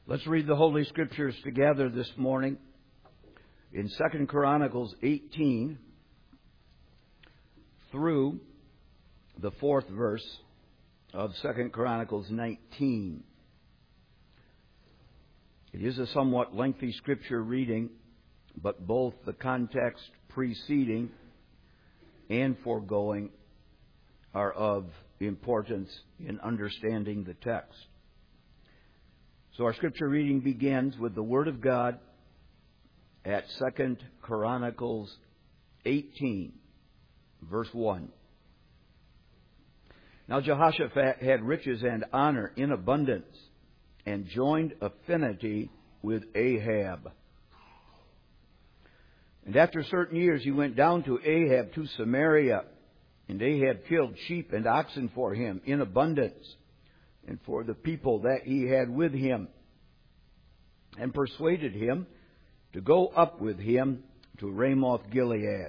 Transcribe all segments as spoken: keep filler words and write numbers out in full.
Let's read the Holy Scriptures together this morning in Second Chronicles eighteen through the fourth verse of Second Chronicles nineteen. It is a somewhat lengthy Scripture reading, but both the context preceding and foregoing are of importance in understanding the text. So our Scripture reading begins with the Word of God at Second Chronicles eighteen, verse one. Now Jehoshaphat had riches and honor in abundance, and joined affinity with Ahab. And after certain years he went down to Ahab to Samaria, and Ahab killed sheep and oxen for him in abundance, and for the people that he had with him, and persuaded him to go up with him to Ramoth Gilead.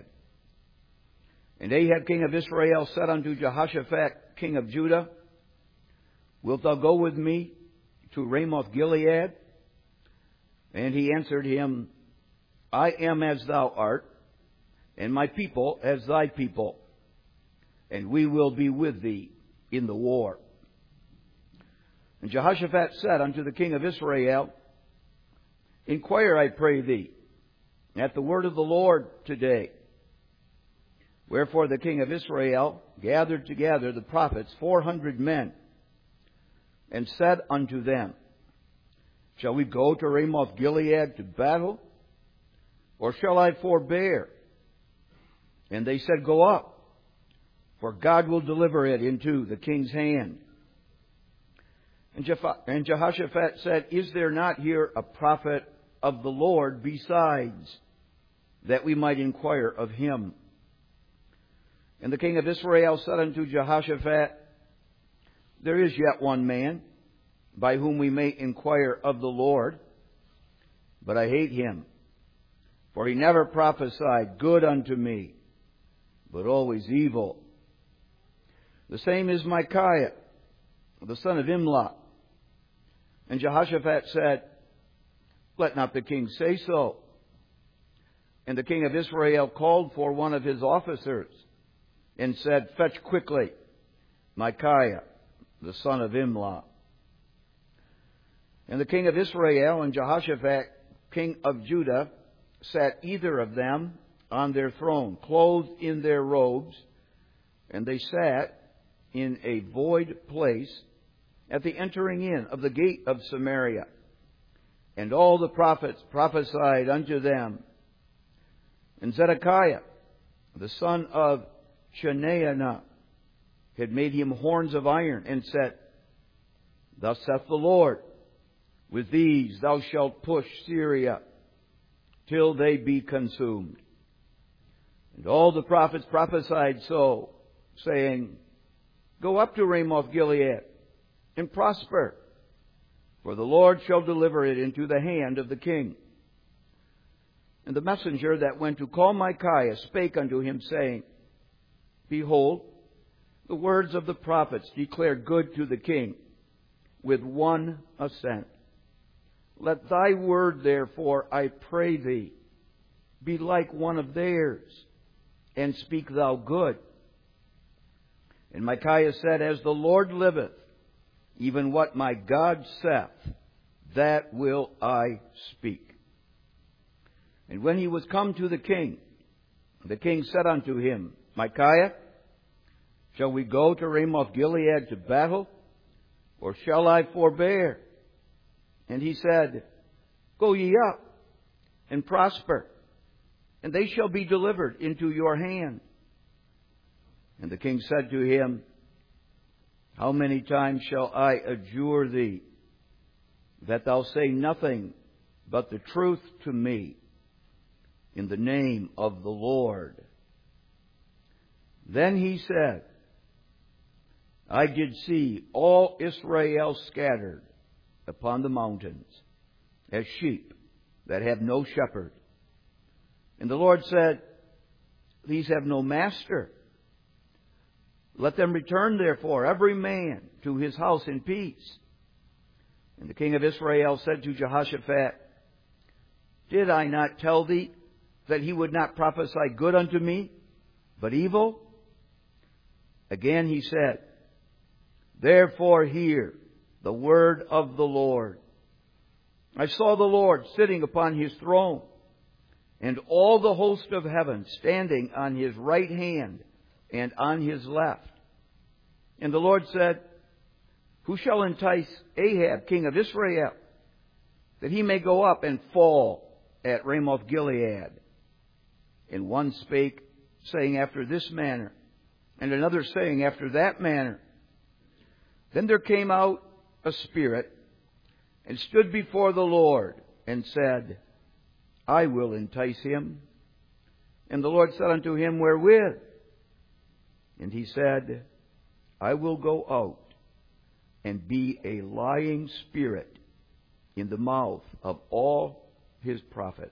And Ahab king of Israel said unto Jehoshaphat king of Judah, Wilt thou go with me to Ramoth Gilead? And he answered him, I am as thou art, and my people as thy people, and we will be with thee in the war. And Jehoshaphat said unto the king of Israel, Inquire, I pray thee, at the word of the Lord today. Wherefore the king of Israel gathered together the prophets four hundred men, and said unto them, Shall we go to Ramoth Gilead to battle, or shall I forbear? And they said, Go up, for God will deliver it into the king's hand. And Jehoshaphat said, Is there not here a prophet of the Lord besides, that we might inquire of him? And the king of Israel said unto Jehoshaphat, There is yet one man, by whom we may inquire of the Lord, but I hate him, for he never prophesied good unto me, but always evil. The same is Micaiah, the son of Imlah. And Jehoshaphat said, Let not the king say so. And the king of Israel called for one of his officers, and said, Fetch quickly Micaiah, the son of Imlah. And the king of Israel and Jehoshaphat, king of Judah, sat either of them on their throne, clothed in their robes, and they sat in a void place at the entering in of the gate of Samaria. And all the prophets prophesied unto them. And Zedekiah, the son of Chenaanah, had made him horns of iron, and said, Thus saith the Lord, With these thou shalt push Syria, till they be consumed. And all the prophets prophesied so, saying, Go up to Ramoth Gilead, and prosper, for the Lord shall deliver it into the hand of the king. And the messenger that went to call Micaiah spake unto him, saying, Behold, the words of the prophets declare good to the king, with one assent. Let thy word, therefore, I pray thee, be like one of theirs, and speak thou good. And Micaiah said, As the Lord liveth, even what my God saith, that will I speak. And when he was come to the king, the king said unto him, Micaiah, shall we go to Ramoth Gilead to battle, or shall I forbear? And he said, Go ye up, and prosper, and they shall be delivered into your hand. And the king said to him, How many times shall I adjure thee, that thou say nothing but the truth to me, in the name of the Lord? Then he said, I did see all Israel scattered upon the mountains, as sheep that have no shepherd. And the Lord said, These have no master. Let them return, therefore, every man to his house in peace. And the king of Israel said to Jehoshaphat, Did I not tell thee that he would not prophesy good unto me, but evil? Again he said, Therefore hear the word of the Lord. I saw the Lord sitting upon his throne, and all the host of heaven standing on his right hand and on his left. And the Lord said, Who shall entice Ahab, king of Israel, that he may go up and fall at Ramoth Gilead? And one spake, saying after this manner, and another saying after that manner. Then there came out a spirit, and stood before the Lord, and said, I will entice him. And the Lord said unto him, Wherewith? And he said, I will go out and be a lying spirit in the mouth of all his prophets.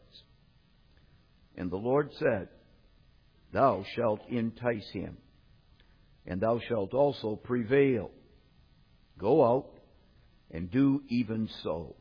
And the Lord said, Thou shalt entice him, and thou shalt also prevail. Go out and do even so.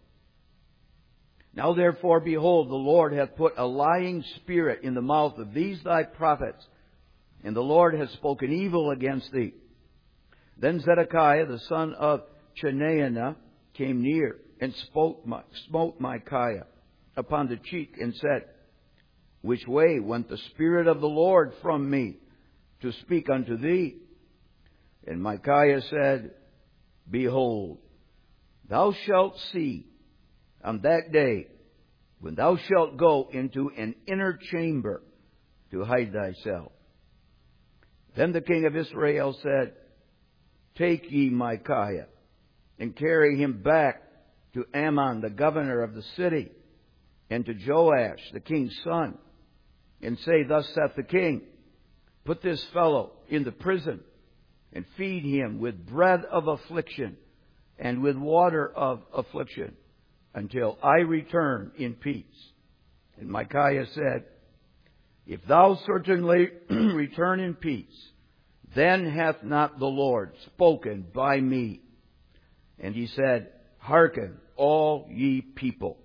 Now therefore, behold, the Lord hath put a lying spirit in the mouth of these thy prophets, and the Lord hath spoken evil against thee. Then Zedekiah the son of Chenaanah came near, and spoke, smote Micaiah upon the cheek, and said, Which way went the Spirit of the Lord from me to speak unto thee? And Micaiah said, Behold, thou shalt see on that day, when thou shalt go into an inner chamber to hide thyself. Then the king of Israel said, Take ye Micaiah, and carry him back to Ammon, the governor of the city, and to Joash, the king's son, and say, Thus saith the king, Put this fellow in the prison, and feed him with bread of affliction, and with water of affliction, until I return in peace. And Micaiah said, If thou certainly return in peace, then hath not the Lord spoken by me. And he said, Hearken, all ye people.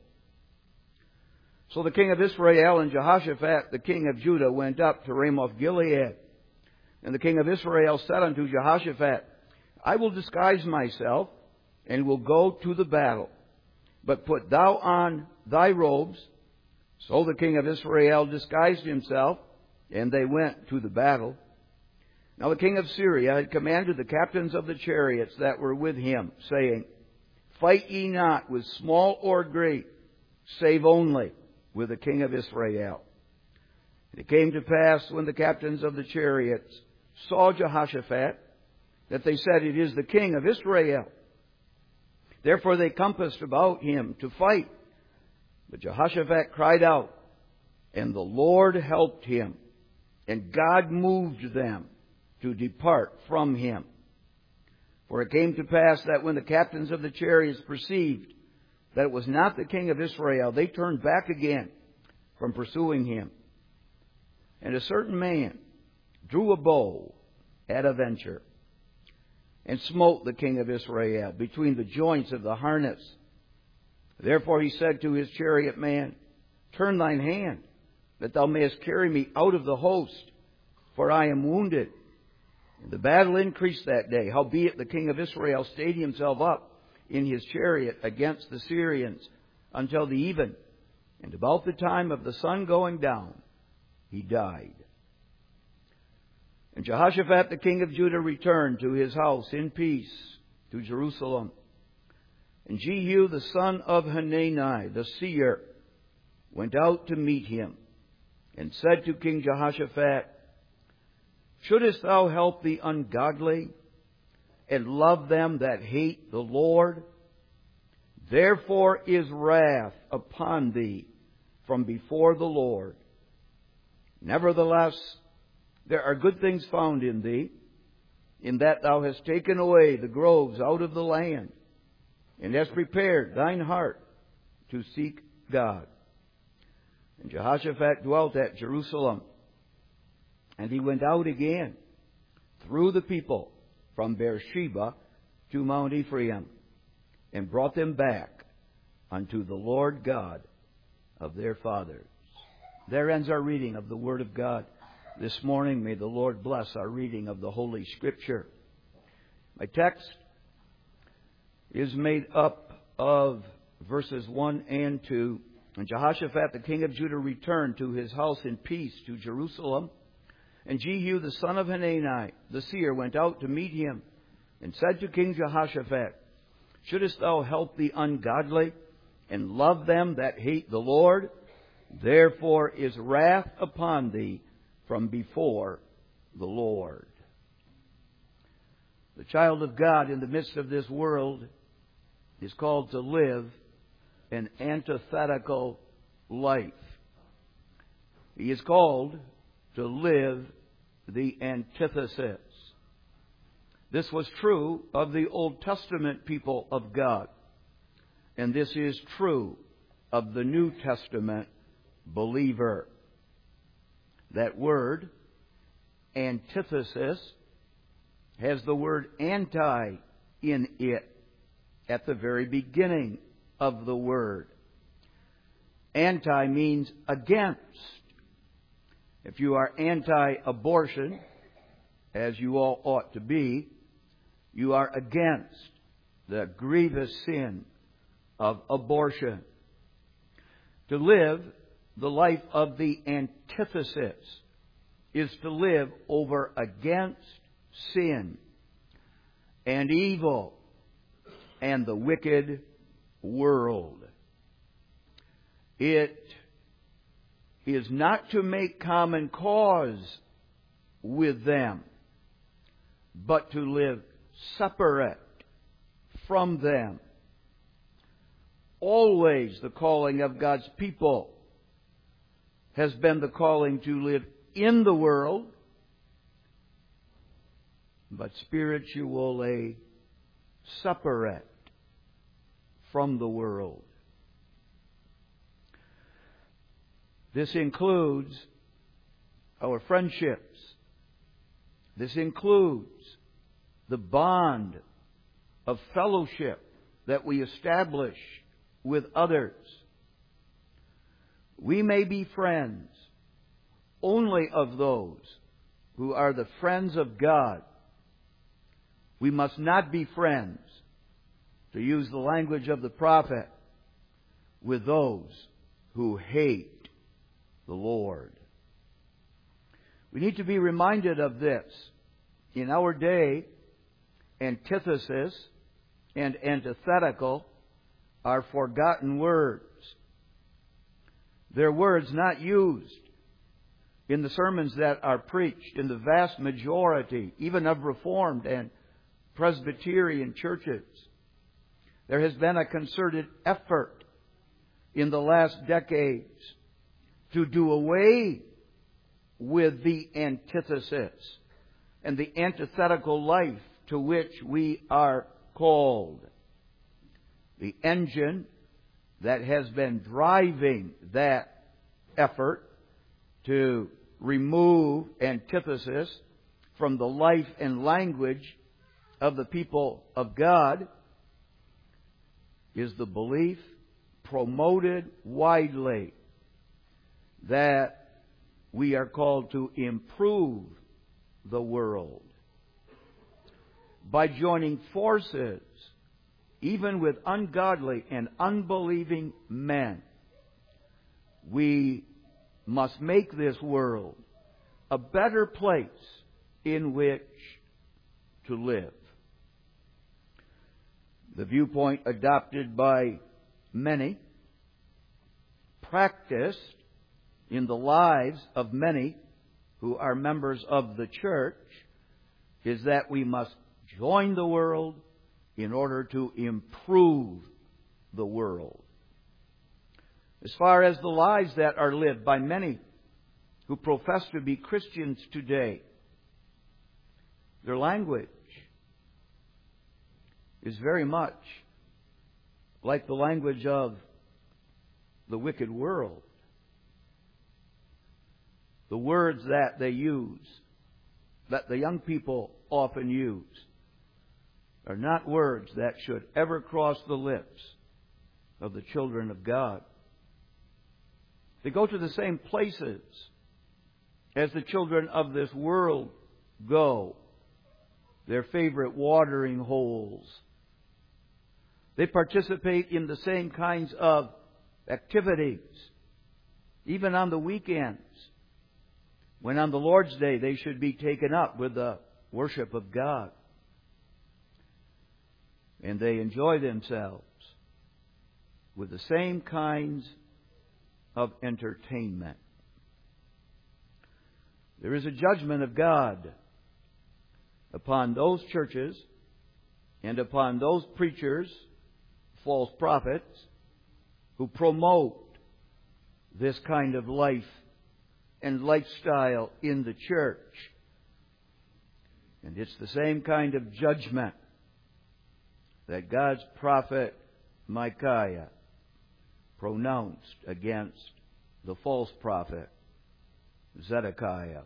So the king of Israel and Jehoshaphat, the king of Judah, went up to Ramoth Gilead. And the king of Israel said unto Jehoshaphat, I will disguise myself, and will go to the battle. But put thou on thy robes. So the king of Israel disguised himself, and they went to the battle. Now the king of Syria had commanded the captains of the chariots that were with him, saying, Fight ye not with small or great, save only with the king of Israel. And it came to pass, when the captains of the chariots saw Jehoshaphat, that they said, It is the king of Israel. Therefore they compassed about him to fight. But Jehoshaphat cried out, and the Lord helped him, and God moved them to depart from him. For it came to pass that when the captains of the chariots perceived that it was not the king of Israel, they turned back again from pursuing him. And a certain man drew a bow at a venture, and smote the king of Israel between the joints of the harness. Therefore he said to his chariot man, Turn thine hand, that thou mayest carry me out of the host, for I am wounded. And the battle increased that day. Howbeit the king of Israel stayed himself up in his chariot against the Syrians until the even. And about the time of the sun going down, he died. And Jehoshaphat the king of Judah returned to his house in peace to Jerusalem. And Jehu the son of Hanani the seer went out to meet him, and said to King Jehoshaphat, Shouldest thou help the ungodly, and love them that hate the Lord? Therefore is wrath upon thee from before the Lord. Nevertheless, there are good things found in thee, in that thou hast taken away the groves out of the land, and hast prepared thine heart to seek God. And Jehoshaphat dwelt at Jerusalem, and he went out again through the people from Beersheba to Mount Ephraim, and brought them back unto the Lord God of their fathers. There ends our reading of the Word of God this morning. May the Lord bless our reading of the Holy Scripture. My text is made up of verses one and two. And Jehoshaphat, the king of Judah, returned to his house in peace to Jerusalem. And Jehu, the son of Hanani, the seer, went out to meet him and said to King Jehoshaphat, Shouldest thou help the ungodly and love them that hate the Lord? Therefore is wrath upon thee from before the Lord. The child of God in the midst of this world is called to live an antithetical life. He is called to live the antithesis. This was true of the Old Testament people of God. And this is true of the New Testament believer. That word, antithesis, has the word anti in it at the very beginning of the word. Anti means against. If you are anti-abortion, as you all ought to be, you are against the grievous sin of abortion. To live the life of the antithesis is to live over against sin and evil and the wicked world. It is not to make common cause with them, but to live separate from them. Always the calling of God's people has been the calling to live in the world, but spiritually separate from the world. This includes our friendships. This includes the bond of fellowship that we establish with others. We may be friends only of those who are the friends of God. We must not be friends, to use the language of the prophet, with those who hate the Lord. We need to be reminded of this. In our day, antithesis and antithetical are forgotten words. They're words not used in the sermons that are preached in the vast majority, even of Reformed and Presbyterian churches. There has been a concerted effort in the last decades to do away with the antithesis and the antithetical life to which we are called. The engine that has been driving that effort to remove antithesis from the life and language of the people of God is the belief, promoted widely, that we are called to improve the world by joining forces even with ungodly and unbelieving men. We must make this world a better place in which to live. The viewpoint adopted by many, practiced in the lives of many who are members of the church, is that we must join the world in order to improve the world. As far as the lives that are lived by many who profess to be Christians today, their language is very much like the language of the wicked world. The words that they use, that the young people often use, are not words that should ever cross the lips of the children of God. They go to the same places as the children of this world go, their favorite watering holes. They participate in the same kinds of activities, even on the weekends, when on the Lord's Day they should be taken up with the worship of God. And they enjoy themselves with the same kinds of entertainment. There is a judgment of God upon those churches and upon those preachers, false prophets, who promote this kind of life and lifestyle in the church. And it's the same kind of judgment that God's prophet Micaiah pronounced against the false prophet Zedekiah.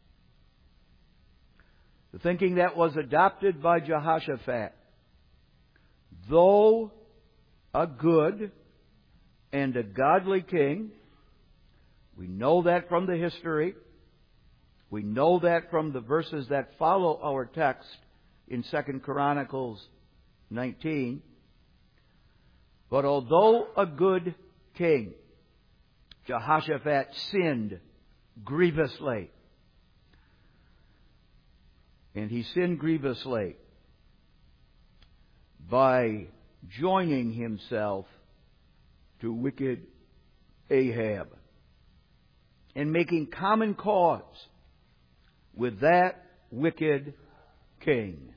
The thinking that was adopted by Jehoshaphat, though a good and a godly king, we know that from the history, we know that from the verses that follow our text in Second Chronicles nineteen. But although a good king, Jehoshaphat sinned grievously. And he sinned grievously by joining himself to wicked Ahab and making common cause with that wicked king.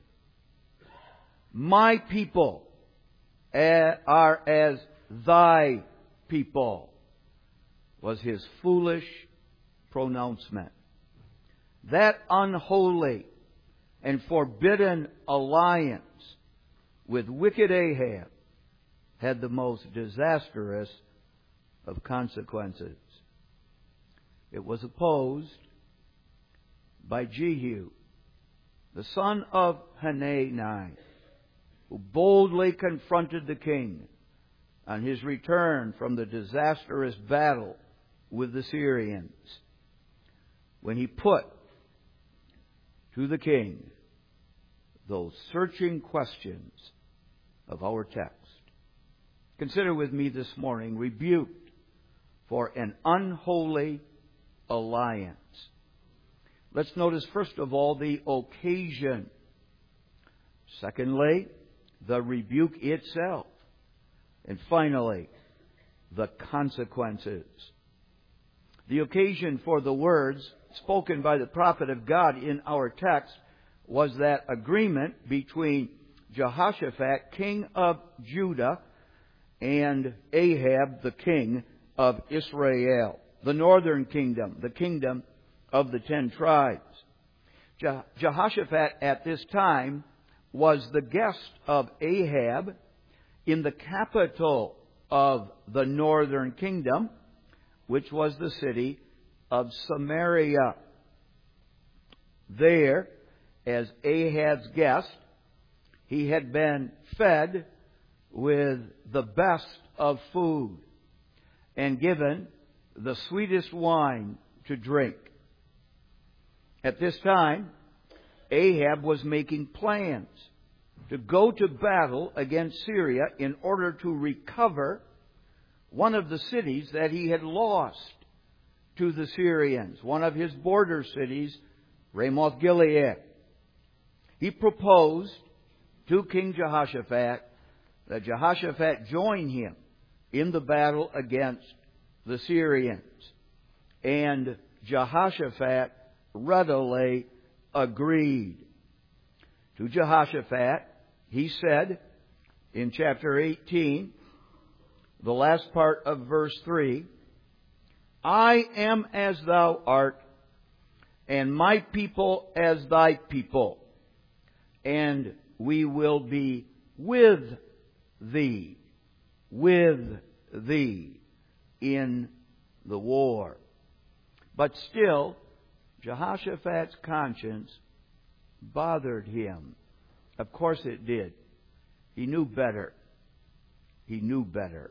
My people are as thy people, was his foolish pronouncement. That unholy and forbidden alliance with wicked Ahab had the most disastrous of consequences. It was opposed by Jehu, the son of Hanani, who boldly confronted the king on his return from the disastrous battle with the Syrians, when he put to the king those searching questions of our text. Consider with me this morning, rebuked for an unholy alliance. Let's notice first of all the occasion. Secondly, the rebuke itself. And finally, the consequences. The occasion for the words spoken by the prophet of God in our text was that agreement between Jehoshaphat, king of Judah, and Ahab, the king of Israel, the northern kingdom, the kingdom of the ten tribes. Je- Jehoshaphat at this time was the guest of Ahab in the capital of the northern kingdom, which was the city of Samaria. There, as Ahab's guest, he had been fed with the best of food and given the sweetest wine to drink. At this time, Ahab was making plans to go to battle against Syria in order to recover one of the cities that he had lost to the Syrians, one of his border cities, Ramoth Gilead. He proposed to King Jehoshaphat that Jehoshaphat join him in the battle against the Syrians. And Jehoshaphat readily agreed. To Jehoshaphat, he said in chapter eighteen, the last part of verse three, I am as thou art, and my people as thy people, and we will be with thee, with thee in the war. But still, Jehoshaphat's conscience bothered him. Of course it did. He knew better. He knew better.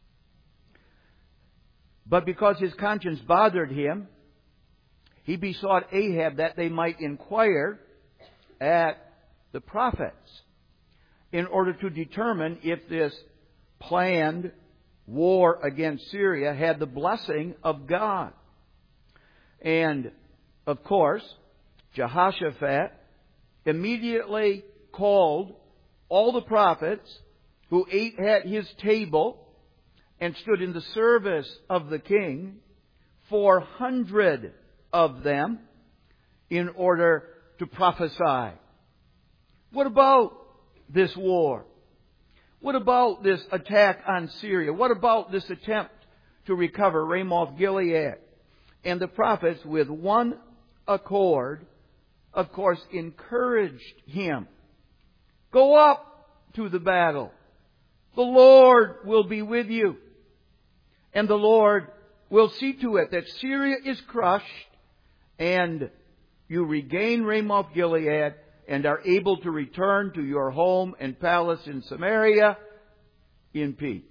But because his conscience bothered him, he besought Ahab that they might inquire at the prophets in order to determine if this planned war against Syria had the blessing of God. And, of course, Jehoshaphat immediately called all the prophets who ate at his table and stood in the service of the king, four hundred of them, in order to prophesy. What about this war? What about this attack on Syria? What about this attempt to recover Ramoth Gilead? And the prophets, with one accord, of course, encouraged him. Go up to the battle. The Lord will be with you. And the Lord will see to it that Syria is crushed and you regain Ramoth Gilead and are able to return to your home and palace in Samaria in peace.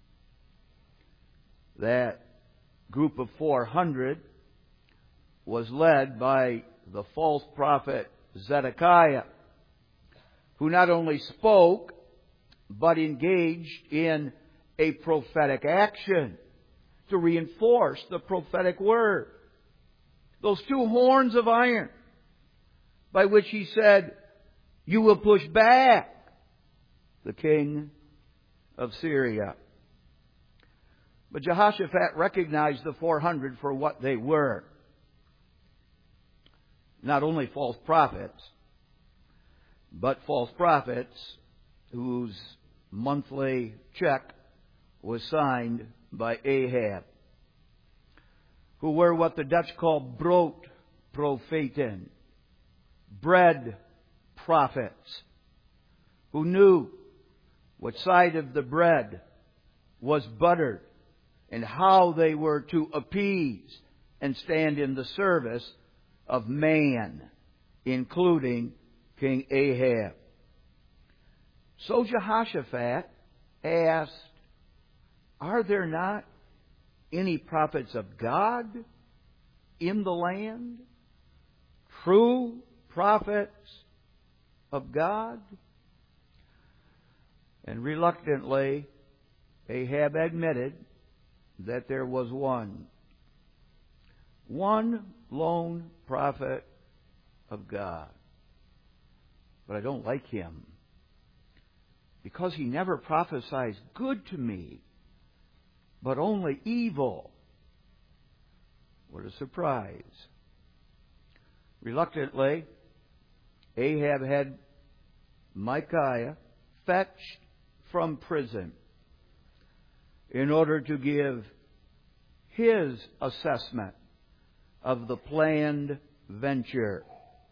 That group of four hundred was led by the false prophet Zedekiah, who not only spoke, but engaged in a prophetic action to reinforce the prophetic word. Those two horns of iron by which he said, you will push back the king of Syria. But Jehoshaphat recognized the four hundred for what they were. Not only false prophets, but false prophets whose monthly check was signed by Ahab, who were what the Dutch call broodprofeten, bread prophets, who knew what side of the bread was buttered and how they were to appease and stand in the service of man, including King Ahab. So Jehoshaphat asked, are there not any prophets of God in the land? True prophets of God? And reluctantly, Ahab admitted that there was one. One lone prophet of God. But I don't like him, because he never prophesies good to me, but only evil. What a surprise. Reluctantly, Ahab had Micaiah fetched from prison in order to give his assessment of the planned venture.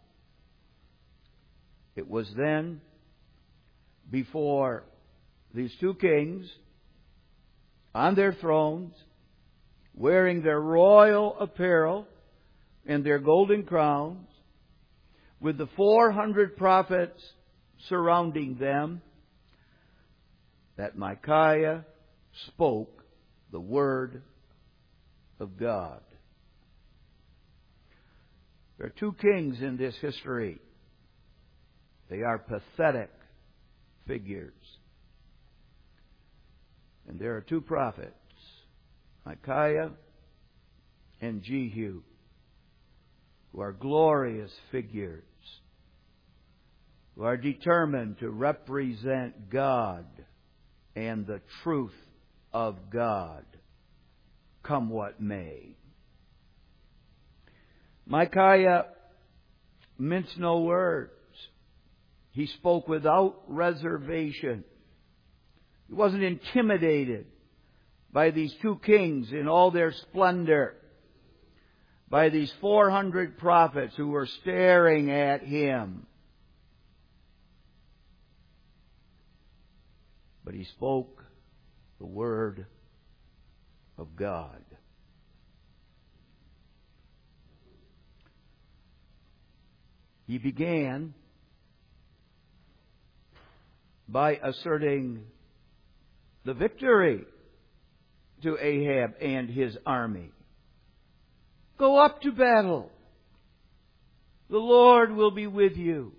It was then, before these two kings, on their thrones, wearing their royal apparel and their golden crowns, with the four hundred prophets surrounding them, that Micaiah spoke the word of God. There are two kings in this history. They are pathetic figures. And there are two prophets, Micaiah and Jehu, who are glorious figures, who are determined to represent God and the truth of God, come what may. Micaiah minced no words. He spoke without reservation. He wasn't intimidated by these two kings in all their splendor, by these four hundred prophets who were staring at him. But he spoke the word of God. He began by asserting the victory to Ahab and his army. Go up to battle. The Lord will be with you.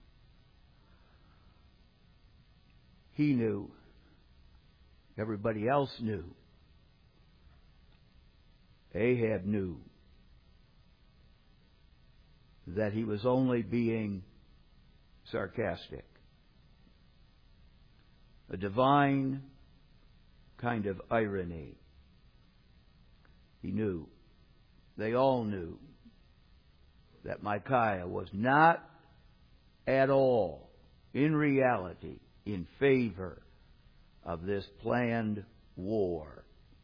He knew. Everybody else knew. Ahab knew that he was only being sarcastic. A divine kind of irony. He knew. They all knew that Micaiah was not at all, in reality, in favor of this planned war.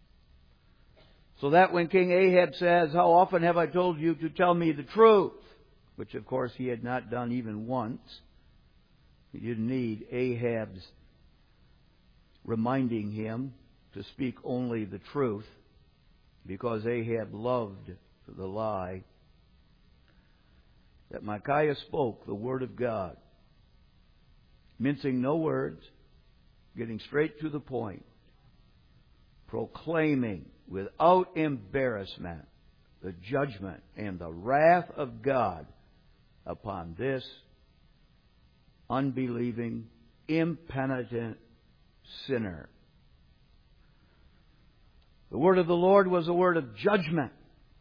So that when King Ahab says, "How often have I told you to tell me the truth?" which of course he had not done even once. He didn't need Ahab's reminding him to speak only the truth, because Ahab loved the lie. That Micaiah spoke the word of God, mincing no words, getting straight to the point, proclaiming without embarrassment the judgment and the wrath of God upon this unbelieving, impenitent sinner. The word of the Lord was a word of judgment.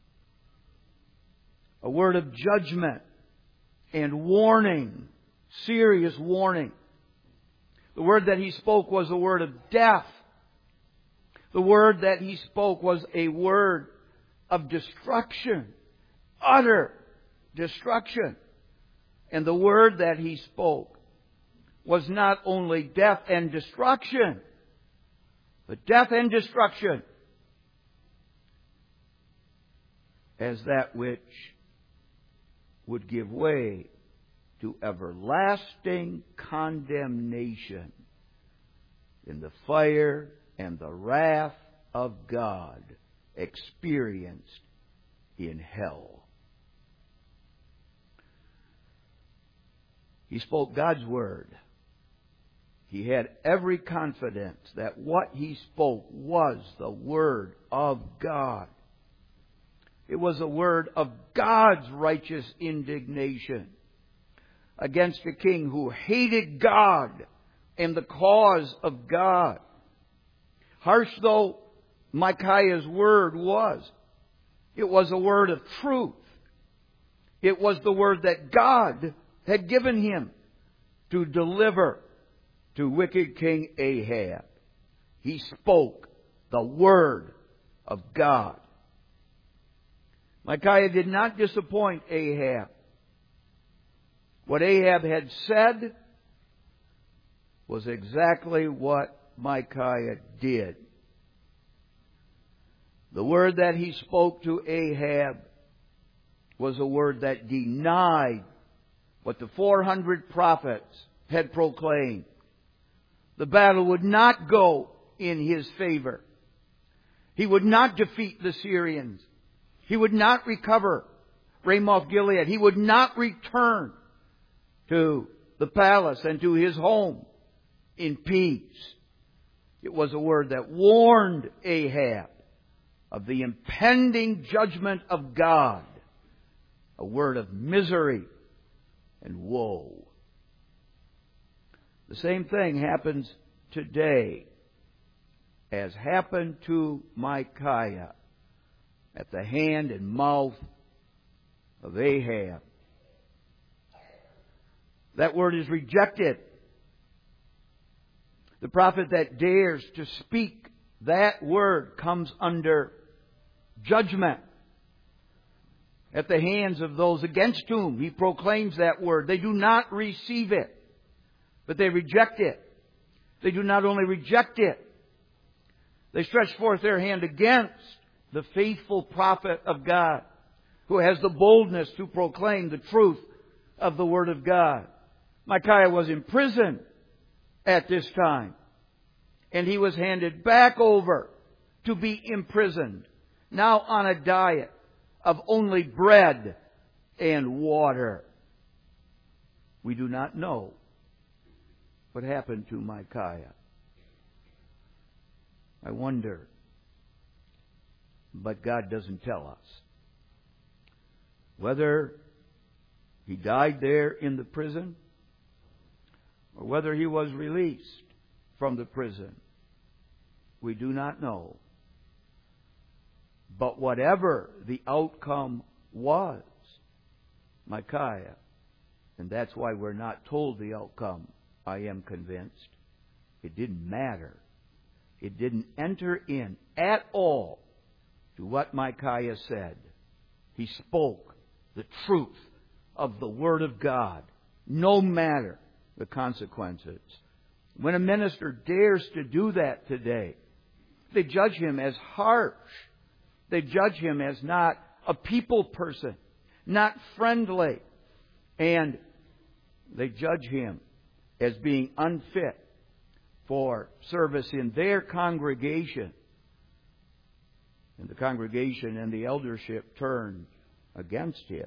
A word of judgment and warning, serious warning. The word that he spoke was a word of death. The word that he spoke was a word of destruction, utter destruction. And the word that he spoke was not only death and destruction, but death and destruction as that which would give way to everlasting condemnation in the fire and the wrath of God experienced in hell. He spoke God's word. He had every confidence that what he spoke was the word of God. It was a word of God's righteous indignation against a king who hated God and the cause of God. Harsh though Micaiah's word was, it was a word of truth. It was the word that God had given him to deliver to wicked King Ahab. He spoke the word of God. Micaiah did not disappoint Ahab. What Ahab had said was exactly what Micaiah did. The word that he spoke to Ahab was a word that denied what the four hundred prophets had proclaimed. The battle would not go in his favor. He would not defeat the Syrians. He would not recover Ramoth Gilead. He would not return to the palace and to his home in peace. It was a word that warned Ahab of the impending judgment of God. A word of misery and woe. The same thing happens today as happened to Micaiah at the hand and mouth of Ahab. That word is rejected. The prophet that dares to speak that word comes under judgment at the hands of those against whom he proclaims that word. They do not receive it, but they reject it. They do not only reject it, they stretch forth their hand against the faithful prophet of God who has the boldness to proclaim the truth of the Word of God. Micaiah was in prison at this time, and he was handed back over to be imprisoned, now on a diet of only bread and water. We do not know what happened to Micaiah? I wonder. But God doesn't tell us. Whether he died there in the prison or whether he was released from the prison, we do not know. But whatever the outcome was, Micaiah, and that's why we're not told the outcome, I am convinced, it didn't matter. It didn't enter in at all to what Micaiah said. He spoke the truth of the Word of God, no matter the consequences. When a minister dares to do that today, they judge him as harsh. They judge him as not a people person, not friendly. And they judge him as being unfit for service in their congregation. And the congregation and the eldership turned against him.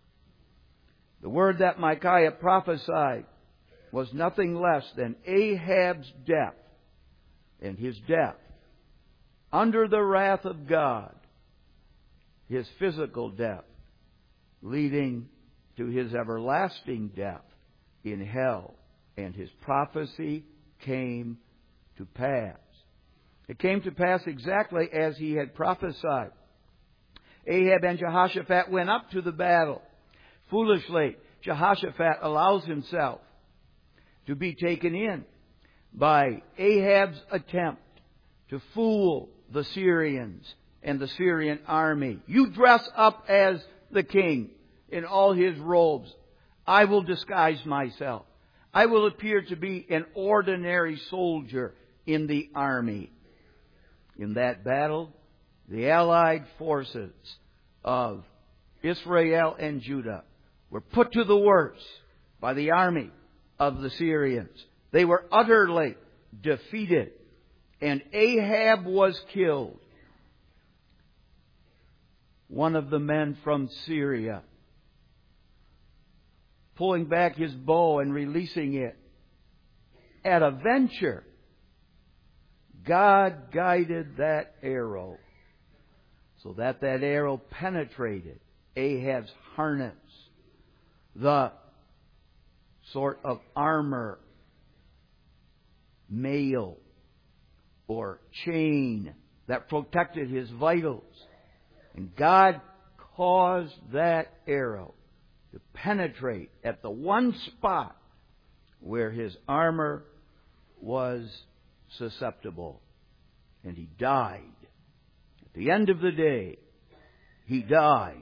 The word that Micaiah prophesied was nothing less than Ahab's death, and his death under the wrath of God, his physical death, leading to his everlasting death in hell. And his prophecy came to pass. It came to pass exactly as he had prophesied. Ahab and Jehoshaphat went up to the battle. Foolishly, Jehoshaphat allows himself to be taken in by Ahab's attempt to fool the Syrians and the Syrian army. You dress up as the king in all his robes. I will disguise myself. I will appear to be an ordinary soldier in the army. In that battle, the allied forces of Israel and Judah were put to the worst by the army of the Syrians. They were utterly defeated, and Ahab was killed. One of the men from Syria, pulling back his bow and releasing it at a venture, God guided that arrow so that that arrow penetrated Ahab's harness, the sort of armor, mail, or chain that protected his vitals. And God caused that arrow to penetrate at the one spot where his armor was susceptible. And he died. At the end of the day, he died.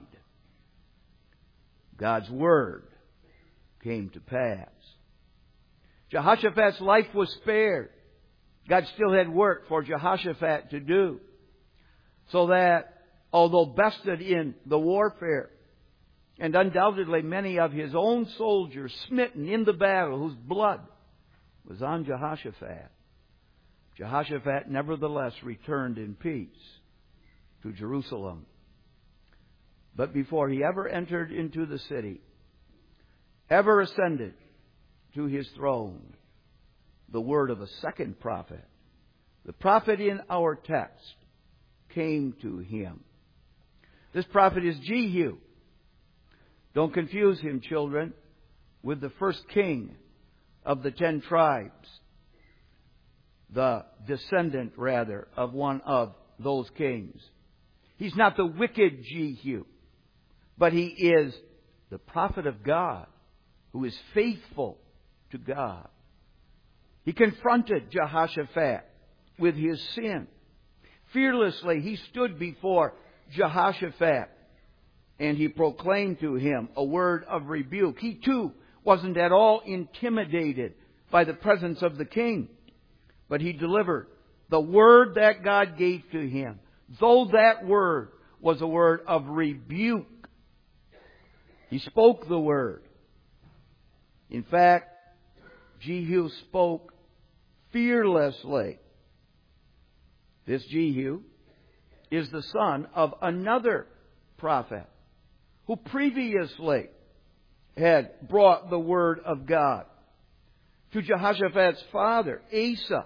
God's word came to pass. Jehoshaphat's life was spared. God still had work for Jehoshaphat to do. So that, although bested in the warfare, and undoubtedly many of his own soldiers smitten in the battle whose blood was on Jehoshaphat, Jehoshaphat nevertheless returned in peace to Jerusalem. But before he ever entered into the city, ever ascended to his throne, the word of a second prophet, the prophet in our text, came to him. This prophet is Jehu. Don't confuse him, children, with the first king of the ten tribes, the descendant, rather, of one of those kings. He's not the wicked Jehu, but he is the prophet of God who is faithful to God. He confronted Jehoshaphat with his sin. Fearlessly, he stood before Jehoshaphat and he proclaimed to him a word of rebuke. He too wasn't at all intimidated by the presence of the king, but he delivered the word that God gave to him, though that word was a word of rebuke. He spoke the word. In fact, Jehu spoke fearlessly. This Jehu is the son of another prophet who previously had brought the word of God. to Jehoshaphat's father, Asa.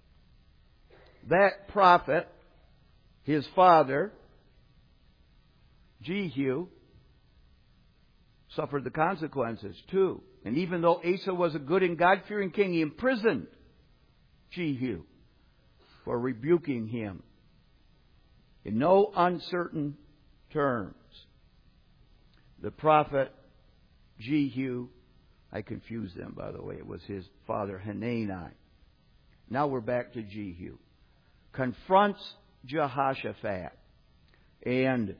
That prophet, his father, Jehu, suffered the consequences too. And even though Asa was a good and God-fearing king, he imprisoned Jehu for rebuking him in no uncertain terms. The prophet Jehu, I confused them, by the way. It was his father Hanani. Now we're back to Jehu. Confronts Jehoshaphat and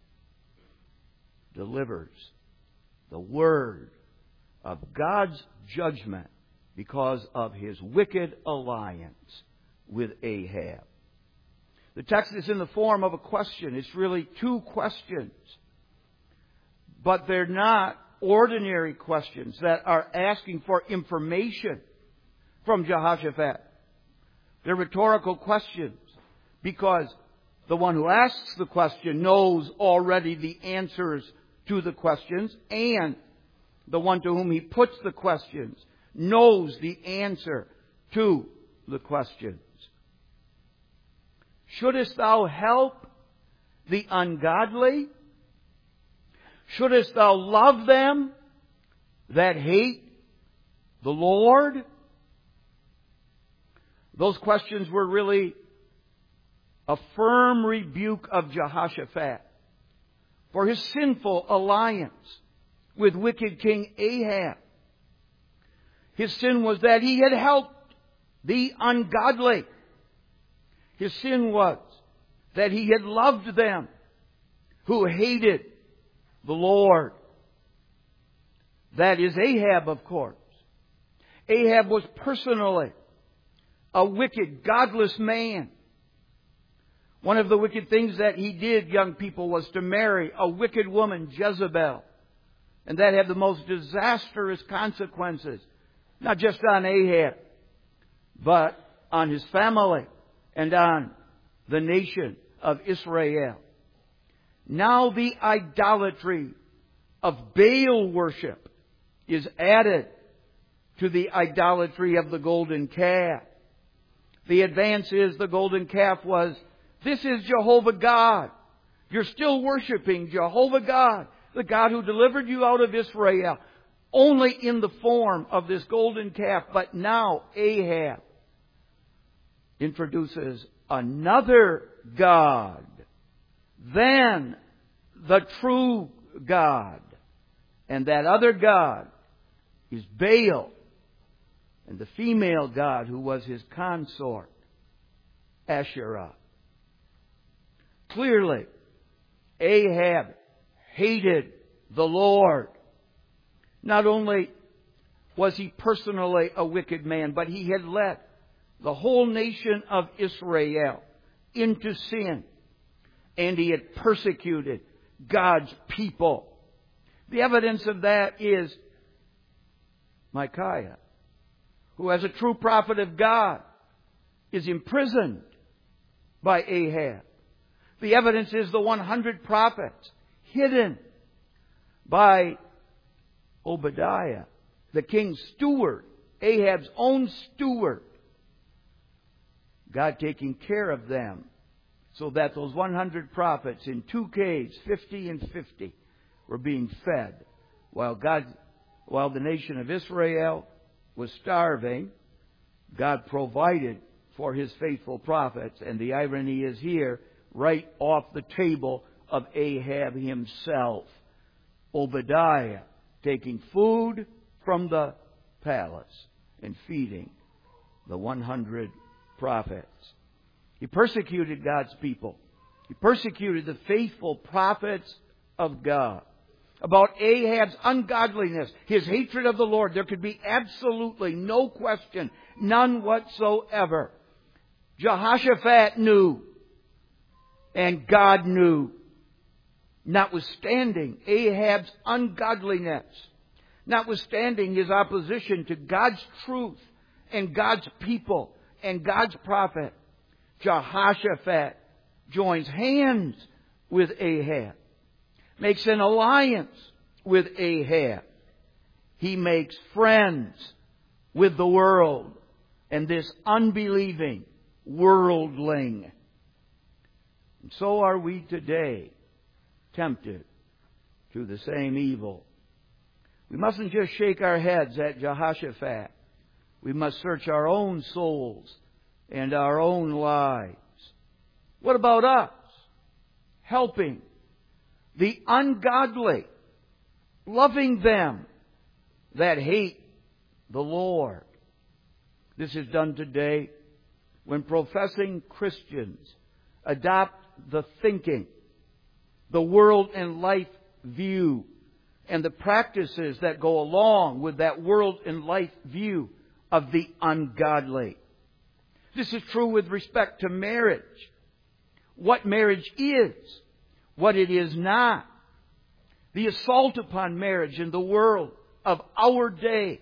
delivers the word of God's judgment because of his wicked alliance with Ahab. The text is in the form of a question. It's really two questions. But they're not ordinary questions that are asking for information from Jehoshaphat. They're rhetorical questions because the one who asks the question knows already the answers to the questions, and the one to whom he puts the questions knows the answer to the questions. Shouldest thou help the ungodly? Shouldest thou love them that hate the Lord? Those questions were really a firm rebuke of Jehoshaphat for his sinful alliance with wicked King Ahab. His sin was that he had helped the ungodly. His sin was that he had loved them who hated the Lord. That is Ahab, of course. Ahab was personally a wicked, godless man. One of the wicked things that he did, young people, was to marry a wicked woman, Jezebel. And that had the most disastrous consequences, not just on Ahab, but on his family and on the nation of Israel. Now the idolatry of Baal worship is added to the idolatry of the golden calf. The advance is the golden calf was, this is Jehovah God. You're still worshiping Jehovah God, the God who delivered you out of Israel, only in the form of this golden calf. But now Ahab introduces another God than the true God. And that other God is Baal, and the female god who was his consort, Asherah. Clearly, Ahab hated the Lord. Not only was he personally a wicked man, but he had led the whole nation of Israel into sin. And he had persecuted God's people. The evidence of that is Micaiah, who as a true prophet of God is imprisoned by Ahab. The evidence is the one hundred prophets hidden by Obadiah, the king's steward, Ahab's own steward. God taking care of them so that those one hundred prophets in two caves, fifty and fifty, were being fed while God, while the nation of Israel was starving. God provided for His faithful prophets, and the irony is here, right off the table of Ahab himself. Obadiah taking food from the palace and feeding the one hundred prophets. He persecuted God's people. He persecuted the faithful prophets of God. About Ahab's ungodliness, his hatred of the Lord, there could be absolutely no question, none whatsoever. Jehoshaphat knew, and God knew. Notwithstanding Ahab's ungodliness, notwithstanding his opposition to God's truth and God's people and God's prophet, Jehoshaphat joins hands with Ahab, makes an alliance with Ahab. He makes friends with the world and this unbelieving worldling. And so are we today, tempted to the same evil. We mustn't just shake our heads at Jehoshaphat. We must search our own souls and our own lives. What about us? Helping the ungodly, loving them that hate the Lord. This is done today when professing Christians adopt the thinking, the world and life view, and the practices that go along with that world and life view of the ungodly. This is true with respect to marriage. What marriage is, what it is not. The assault upon marriage in the world of our day.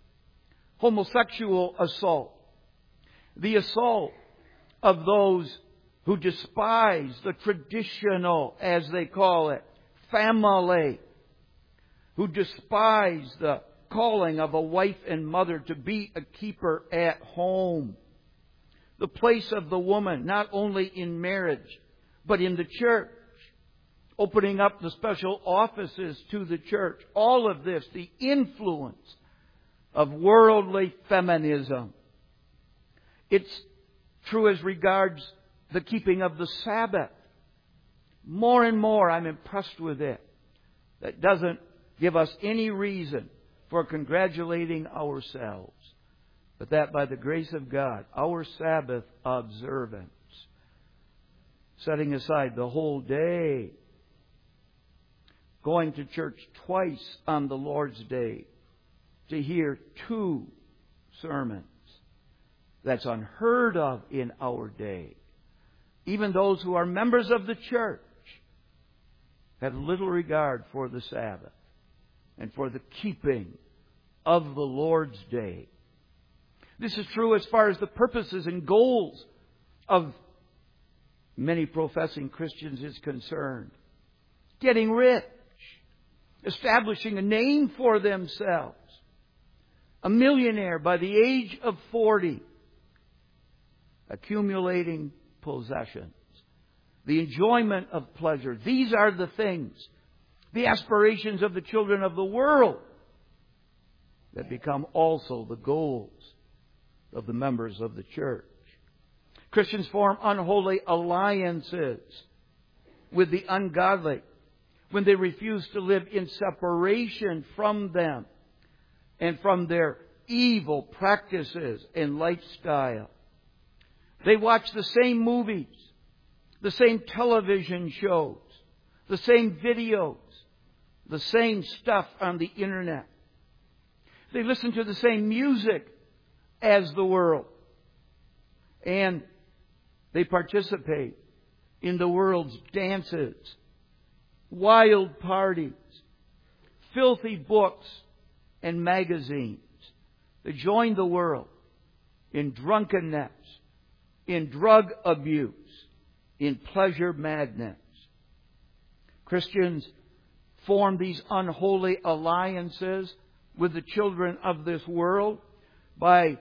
Homosexual assault. The assault of those who despise the traditional, as they call it, family. Who despise the calling of a wife and mother to be a keeper at home. The place of the woman, not only in marriage, but in the church. Opening up the special offices to the church. All of this, the influence of worldly feminism. It's true as regards the keeping of the Sabbath. More and more I'm impressed with it. That doesn't give us any reason for congratulating ourselves. But that by the grace of God, our Sabbath observance, setting aside the whole day, going to church twice on the Lord's Day to hear two sermons, that's unheard of in our day. Even those who are members of the church have little regard for the Sabbath and for the keeping of the Lord's Day. This is true as far as the purposes and goals of many professing Christians is concerned. Getting rich, establishing a name for themselves, a millionaire by the age of forty, accumulating possessions, the enjoyment of pleasure. These are the things, the aspirations of the children of the world that become also the goals of the members of the church. Christians form unholy alliances with the ungodly when they refuse to live in separation from them and from their evil practices and lifestyle. They watch the same movies, the same television shows, the same videos, the same stuff on the internet. They listen to the same music as the world. And they participate in the world's dances, wild parties, filthy books and magazines. They join the world in drunkenness, in drug abuse, in pleasure madness. Christians form these unholy alliances with the children of this world by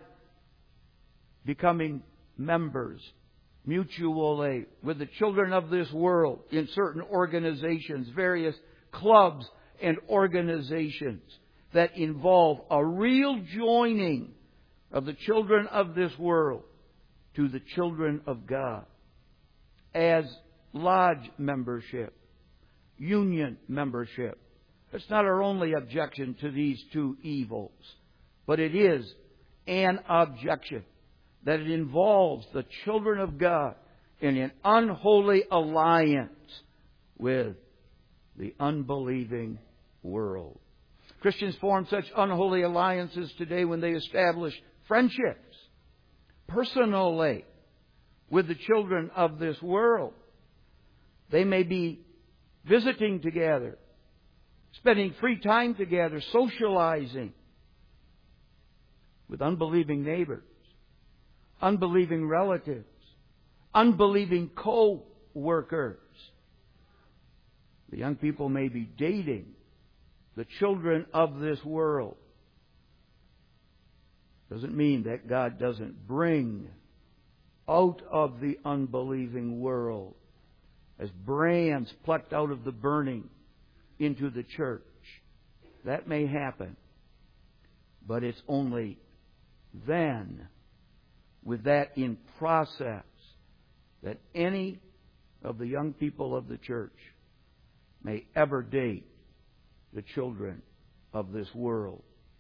becoming members mutually with the children of this world in certain organizations, various clubs and organizations that involve a real joining of the children of this world to the children of God, as lodge membership, union membership. That's not our only objection to these two evils, but it is an objection that it involves the children of God in an unholy alliance with the unbelieving world. Christians form such unholy alliances today when they establish friendships personally with the children of this world. They may be visiting together, spending free time together, socializing with unbelieving neighbors, unbelieving relatives, unbelieving co-workers. The young people may be dating the children of this world. Doesn't mean that God doesn't bring out of the unbelieving world, as brands plucked out of the burning, into the church. That may happen. But it's only then, with that in process, that any of the young people of the church may ever date the children of this world.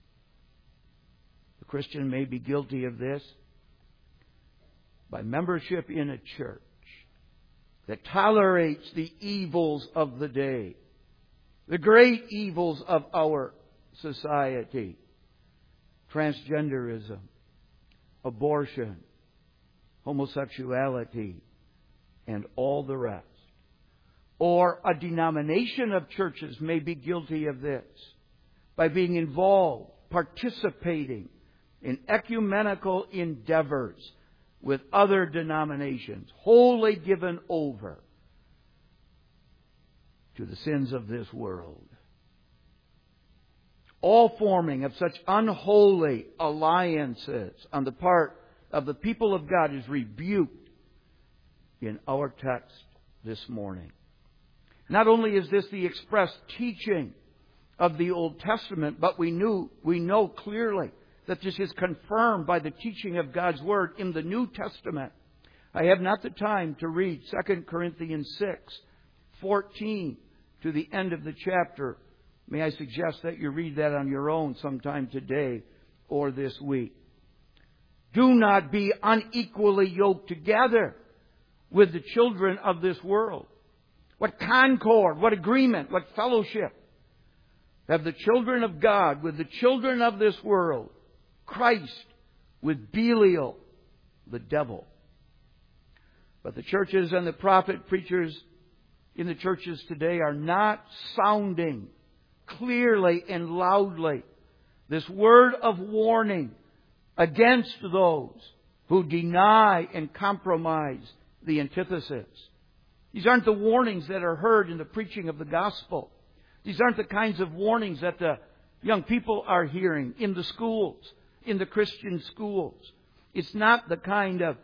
The Christian may be guilty of this by membership in a church that tolerates the evils of the day, the great evils of our society: transgenderism, abortion, homosexuality, and all the rest. Or a denomination of churches may be guilty of this by being involved, participating in ecumenical endeavors with other denominations, wholly given over to the sins of this world. All forming of such unholy alliances on the part of the people of God is rebuked in our text this morning. Not only is this the express teaching of the Old Testament, but we knew, we know clearly that this is confirmed by the teaching of God's Word in the New Testament. I have not the time to read Second Corinthians six, fourteen to the end of the chapter. May I suggest that you read that on your own sometime today or this week. Do not be unequally yoked together with the children of this world. What concord, what agreement, what fellowship have the children of God with the children of this world? Christ with Belial, the devil. But the churches and the prophet preachers in the churches today are not sounding clearly and loudly this word of warning against those who deny and compromise the antithesis. These aren't the warnings that are heard in the preaching of the gospel. These aren't the kinds of warnings that the young people are hearing in the schools, in the Christian schools. It's not the kind of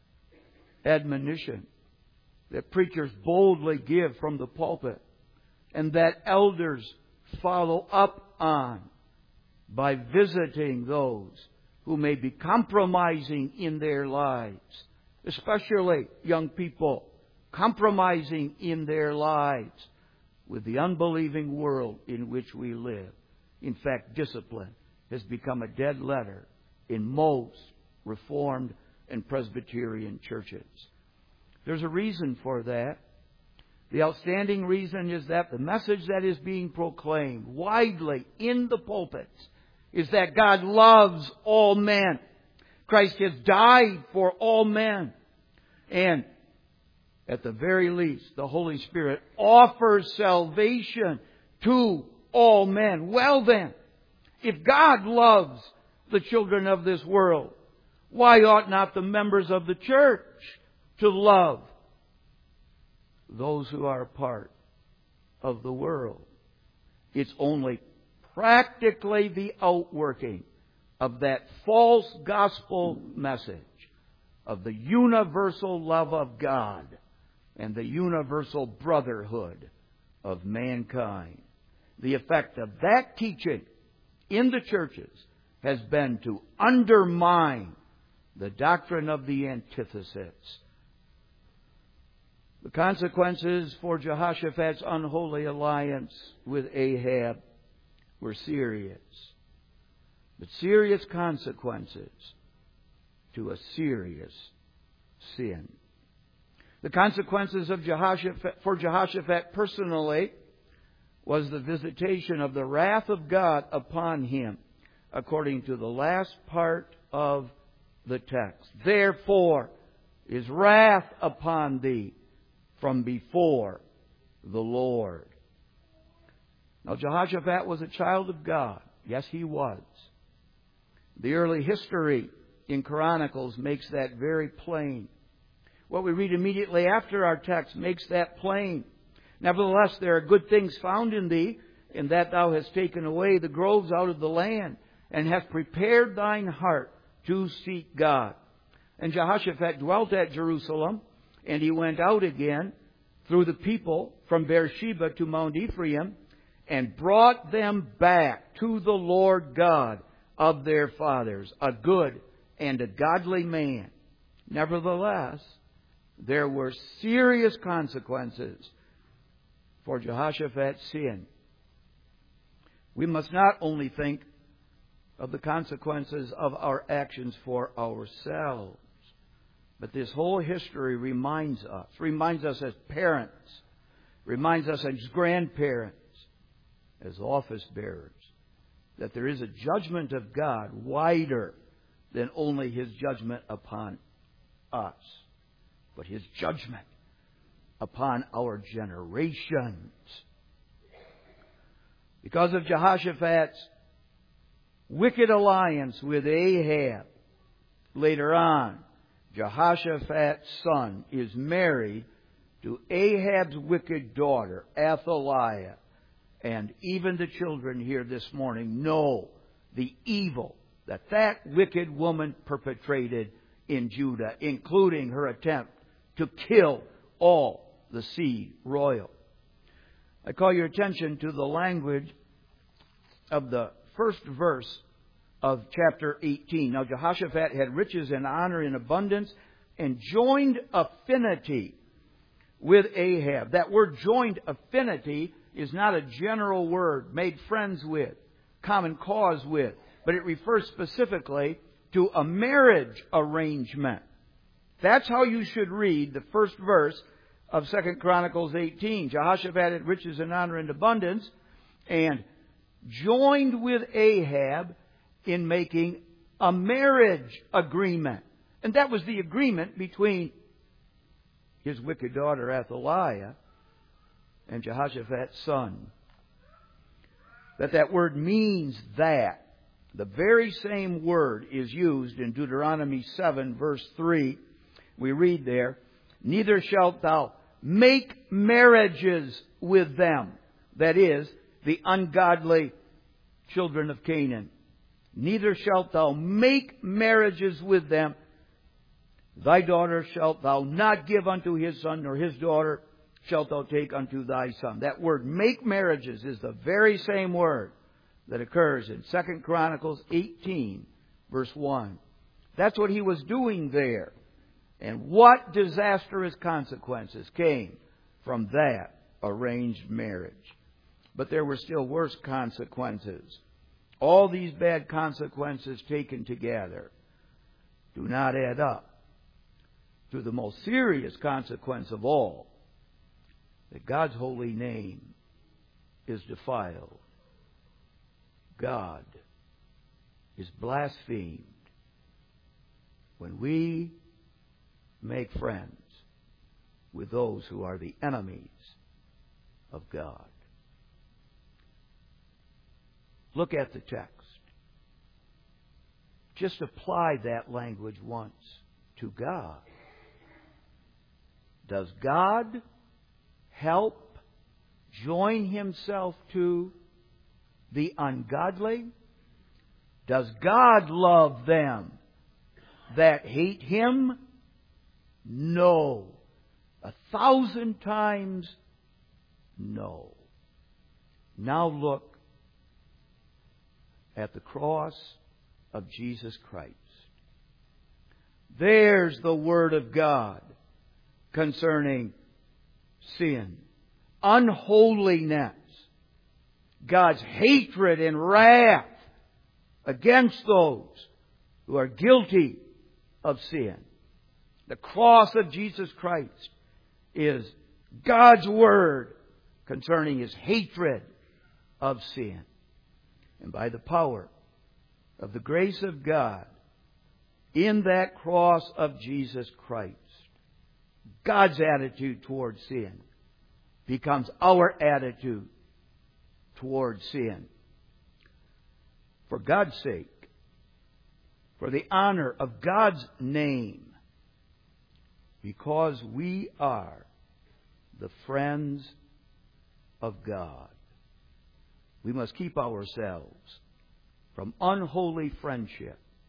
admonition that preachers boldly give from the pulpit and that elders follow up on by visiting those who may be compromising in their lives, especially young people compromising in their lives with the unbelieving world in which we live. In fact, discipline has become a dead letter in most Reformed and Presbyterian churches. There's a reason for that. The outstanding reason is that the message that is being proclaimed widely in the pulpits is that God loves all men. Christ has died for all men. And at the very least, the Holy Spirit offers salvation to all men. Well then, if God loves the children of this world, why ought not the members of the church to love those who are a part of the world? It's only practically the outworking of that false gospel message of the universal love of God and the universal brotherhood of mankind. The effect of that teaching in the churches has been to undermine the doctrine of the antithesis. The consequences for Jehoshaphat's unholy alliance with Ahab were serious. But serious consequences to a serious sin. The consequences of Jehoshaphat, for Jehoshaphat personally was the visitation of the wrath of God upon him, according to the last part of the text. Therefore is wrath upon thee from before the Lord. Now Jehoshaphat was a child of God. Yes, he was. The early history in Chronicles makes that very plain. What we read immediately after our text makes that plain. Nevertheless, there are good things found in thee, in that thou hast taken away the groves out of the land, and hast prepared thine heart to seek God. And Jehoshaphat dwelt at Jerusalem, and he went out again through the people from Beersheba to Mount Ephraim, and brought them back to the Lord God of their fathers, a good and a godly man. Nevertheless, there were serious consequences for Jehoshaphat's sin. We must not only think of the consequences of our actions for ourselves, but this whole history reminds us, reminds us as parents, reminds us as grandparents, as office bearers, that there is a judgment of God wider than only His judgment upon us, but His judgment upon our generations. Because of Jehoshaphat's wicked alliance with Ahab, later on, Jehoshaphat's son is married to Ahab's wicked daughter, Athaliah. And even the children here this morning know the evil that that wicked woman perpetrated in Judah, including her attempt to kill all the seed royal. I call your attention to the language of the first verse of chapter eighteen. Now Jehoshaphat had riches and honor in abundance and joined affinity with Ahab. That word joined affinity is not a general word, made friends with, common cause with, but it refers specifically to a marriage arrangement. That's how you should read the first verse of Second Chronicles eighteen. Jehoshaphat had riches and honor and abundance and joined with Ahab in making a marriage agreement. And that was the agreement between his wicked daughter Athaliah and Jehoshaphat's son. That that word means that. The very same word is used in Deuteronomy seven verse three. We read there, "Neither shalt thou make marriages with them." That is, the ungodly children of Canaan. "Neither shalt thou make marriages with them. Thy daughter shalt thou not give unto his son, nor his daughter shalt thou take unto thy son." That word, make marriages, is the very same word that occurs in Second Chronicles eighteen, verse one. That's what he was doing there. And what disastrous consequences came from that arranged marriage. But there were still worse consequences. All these bad consequences taken together do not add up to the most serious consequence of all, that God's holy name is defiled. God is blasphemed when we make friends with those who are the enemies of God. Look at the text. Just apply that language once to God. Does God help join Himself to the ungodly? Does God love them that hate Him? No. A thousand times no. Now look at the cross of Jesus Christ. There's the Word of God concerning sin, unholiness, God's hatred and wrath against those who are guilty of sin. The cross of Jesus Christ is God's Word concerning His hatred of sin. And by the power of the grace of God, in that cross of Jesus Christ, God's attitude towards sin becomes our attitude towards sin. For God's sake, for the honor of God's name, because we are the friends of God, we must keep ourselves from unholy friendship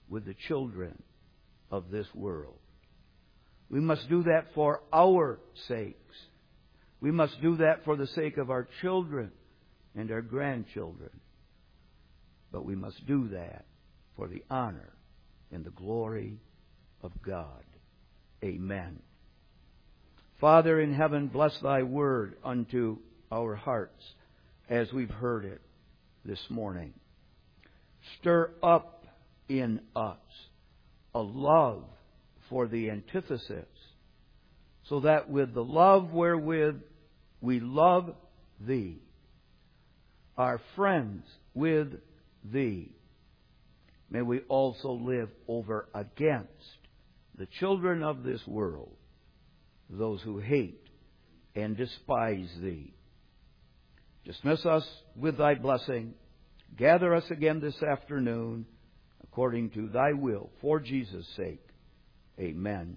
with the children of this world. We must do that for our sakes. We must do that for the sake of our children and our grandchildren. But we must do that for the honor and the glory of God. Amen. Father in heaven, bless Thy word unto our hearts as we've heard it this morning. Stir up in us a love for the antithesis, so that with the love wherewith we love Thee, our friends with Thee, may we also live over against the children of this world, those who hate and despise Thee. Dismiss us with Thy blessing. Gather us again this afternoon according to Thy will, for Jesus' sake. Amen.